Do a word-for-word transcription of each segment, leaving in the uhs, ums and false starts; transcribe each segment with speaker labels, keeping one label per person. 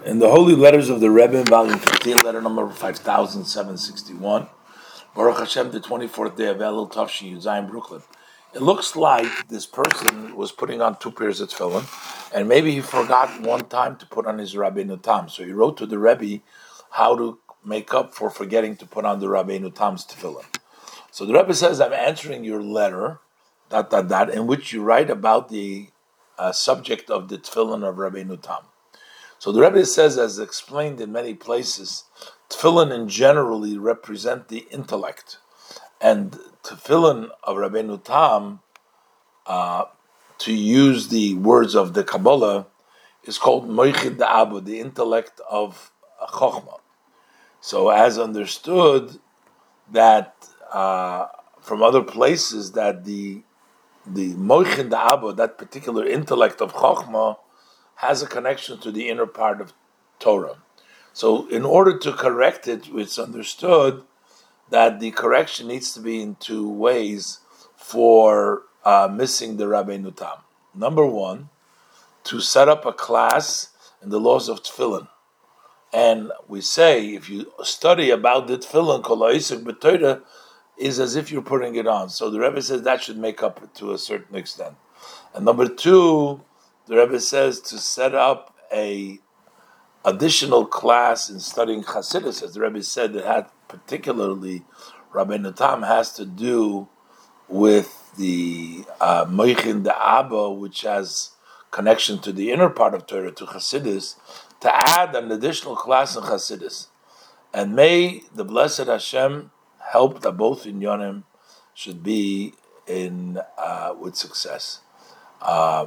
Speaker 1: In the Holy Letters of the Rebbe, volume fifteen, letter number five thousand seven hundred sixty-one, Baruch Hashem, the twenty-fourth day of Elul Tavshi Yudzayin, Brooklyn. It looks like this person was putting on two pairs of tefillin, and maybe he forgot one time to put on his Rabbeinu Tam. So he wrote to the Rebbe how to make up for forgetting to put on the Rabbeinu Tam's tefillin. So the Rebbe says, I'm answering your letter, dot, dot, dot, in which you write about the uh, subject of the tefillin of Rabbeinu Tam. So the Rebbe says, as explained in many places, tefillin in generally represent the intellect, and tefillin of Rabbeinu Tam, uh, to use the words of the Kabbalah, is called Moichid Da'abu, the intellect of Chochmah. So as understood, that uh, from other places, that the the Moichid Da'abu, that particular intellect of Chochmah, has a connection to the inner part of Torah. So in order to correct it, it's understood that the correction needs to be in two ways for uh, missing the Rabbeinu Tam. Number one, to set up a class in the laws of tefillin. And we say, if you study about the tefillin, kol ha'isuk b'Torah, is as if you're putting it on. So the Rebbe says that should make up to a certain extent. And number two, the Rebbe says to set up a additional class in studying Chassidus, as the Rebbe said, that had particularly Rabbeinu Tam has to do with the uh, Moichin Da'aba, which has connection to the inner part of Torah, to Chassidus, to add an additional class in Chassidus. And may the blessed Hashem help that both in Yonim should be in uh, with success. Uh,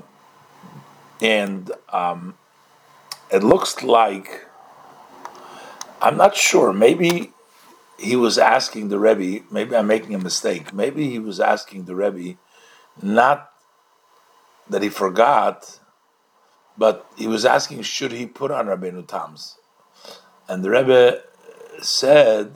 Speaker 1: And um, it looks like, I'm not sure, maybe he was asking the Rebbe, maybe I'm making a mistake, maybe he was asking the Rebbe, not that he forgot, but he was asking, should he put on Rabbeinu Tam's? And the Rebbe said,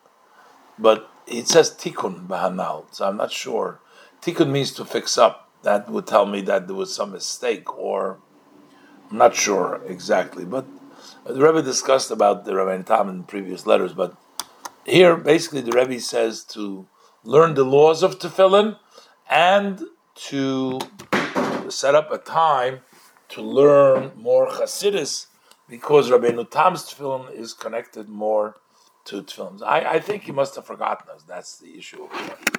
Speaker 1: but it says tikkun b'hanal, so I'm not sure. Tikkun means to fix up. That would tell me that there was some mistake, or I'm not sure exactly. But the Rebbe discussed about the Rabbeinu Tam in previous letters. But here, basically, the Rebbe says to learn the laws of tefillin and to set up a time to learn more Chassidus, because Rabbeinu Tam's tefillin is connected more to tefillin. I, I think he must have forgotten us. That's the issue.